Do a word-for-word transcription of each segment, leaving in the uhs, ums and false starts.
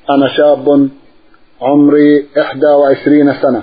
أنا شاب عمري إحدى وعشرين سنة،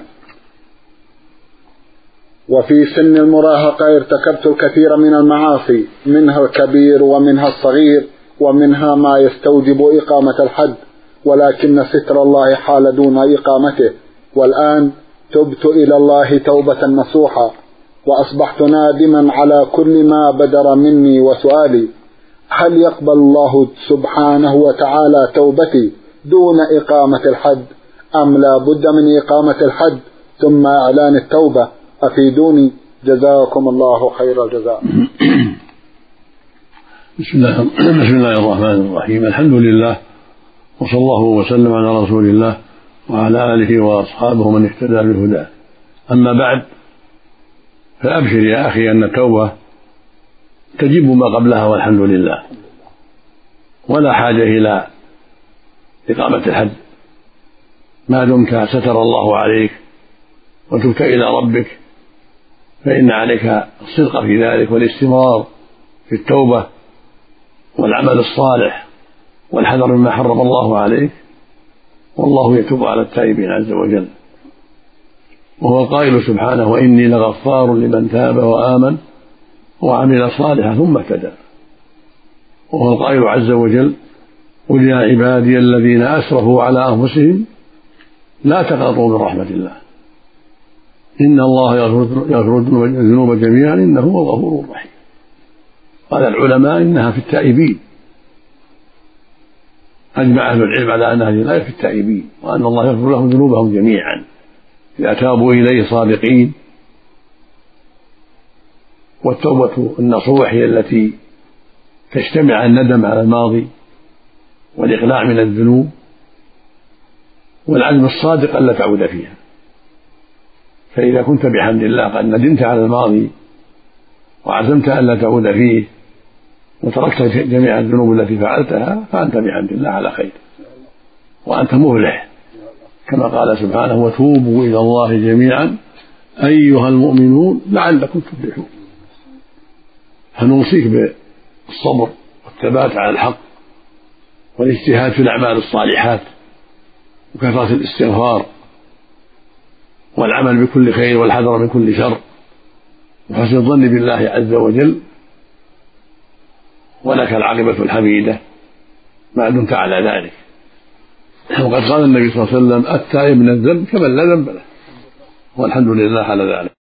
وفي سن المراهقة ارتكبت الكثير من المعاصي، منها الكبير ومنها الصغير ومنها ما يستوجب إقامة الحد، ولكن ستر الله حال دون إقامته. والآن تبت إلى الله توبة نصوحا، وأصبحت نادما على كل ما بدر مني. وسؤالي: هل يقبل الله سبحانه وتعالى توبتي دون إقامة الحد، أم لا بد من إقامة الحد ثم إعلان التوبة؟ أفيدوني جزاكم الله خير الجزاء. بسم الله, بسم الله الرحمن الرحيم. الحمد لله، وصلى الله وسلم على رسول الله وعلى آله وأصحابه من اهتدى بهداه. أما بعد، فأبشر يا أخي أن التوبة تجب ما قبلها والحمد لله، ولا حاجة إلى إقامة الحد ما دمت ستر الله عليك وتبت إلى ربك، فإن عليك الصدق في ذلك والاستمرار في التوبة والعمل الصالح والحذر مما حرم الله عليك، والله يتوب على التائبين عز وجل. وهو القائل سبحانه: وإني لغفار لمن تاب وآمن وعمل صالحا ثم اهتدى. وهو القائل عز وجل: قل يا عبادي الذين أسرفوا على أنفسهم لا تقنطوا من رحمة الله إن الله يغفر الذنوب جميعا إنه هو الغفور الرحيم. قال العلماء إنها في التائبين، أجمع أهل العلم على أن هذه الآية في التائبين، وأن الله يغفر لهم ذنوبهم جميعا إذا تابوا إليه صادقين. والتوبة النصوح هي التي تجتمع الندم على الماضي والإقلاع من الذنوب والعزم الصادق ألا تعود فيها. فإذا كنت بحمد الله قد ندمت على الماضي وعزمت ألا تعود فيه وتركت جميع الذنوب التي فعلتها، فأنت بحمد الله على خير وأنت مفلح، كما قال سبحانه: وتوبوا إلى الله جميعا أيها المؤمنون لعلكم تفلحون. فنوصيك بالصبر والثبات على الحق والاجتهاد في الأعمال الصالحات وكثرة الاستغفار والعمل بكل خير والحذر من كل شر وحسن الظن بالله عز وجل، ولك العاقبة الحميدة ما دمت على ذلك. وقد قال النبي صلى الله عليه وسلم: التائب من الذنب كمن لا ذنب له، والحمد لله على ذلك.